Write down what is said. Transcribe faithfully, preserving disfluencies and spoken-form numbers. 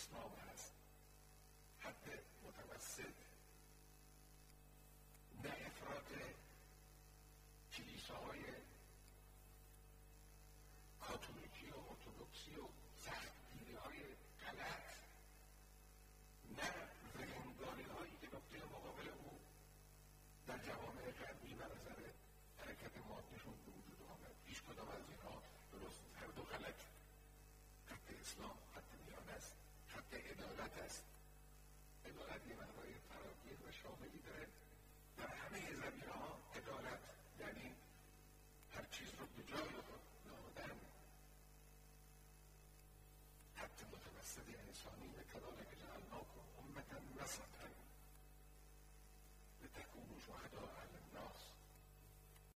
اسلام هست، حد متوسط، نه افراط کلیساهای کاتولیکی و ارتدوکسی و سختگیری های غلط، نه ولنگاری هایی که نقطه مقابل او در جوامع غربی و نظر حرکت مادیشون به وجود آمد. هیچ کدام از اینها درست، هر دو غلط. خط اسلام خط میانه است، خط عدالت است. عدالت یه معنای فراگیر و شاملی داره. در همه زمینه‌ها عدالت یعنی هر چیز رو به جای نهادن. خط متوسط انسانی و کذالک